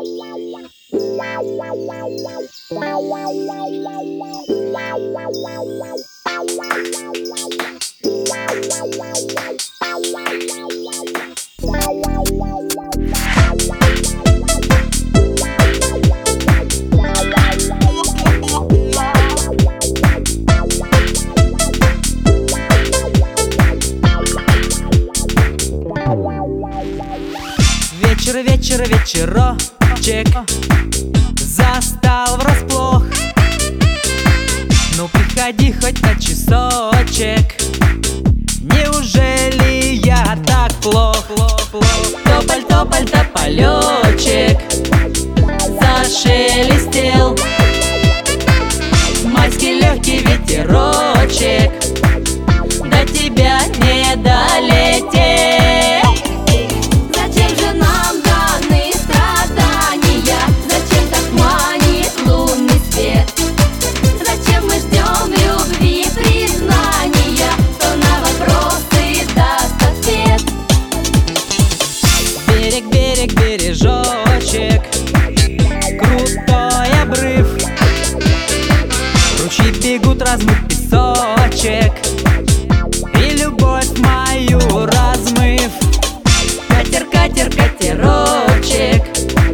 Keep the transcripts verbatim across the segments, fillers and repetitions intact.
Вечер, вечер, вечерочек застал врасплох. Ну приходи хоть на часочек. Неужели я так плох? Тополь, тополь, тополечек зашелестел. Майский легкий ветерочек до тебя не долетел. Берег, берег, бережочек, крутой обрыв. Ручьи бегут, размыв песочек, и любовь мою размыв. Катер, катер, катерочек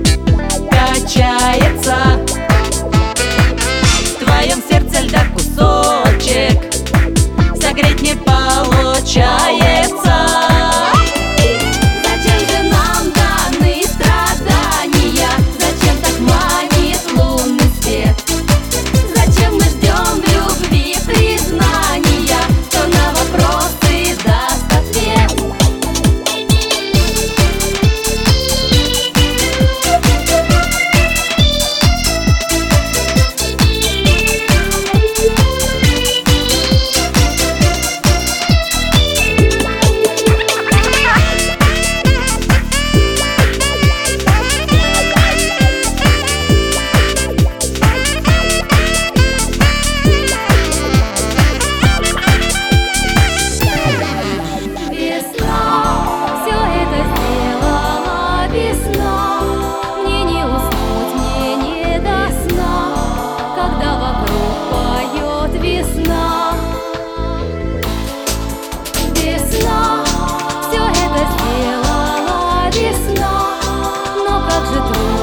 качается. В твоем сердце льда кусочек согреть не получается. Весна, все это сделала весна, но как же трудно.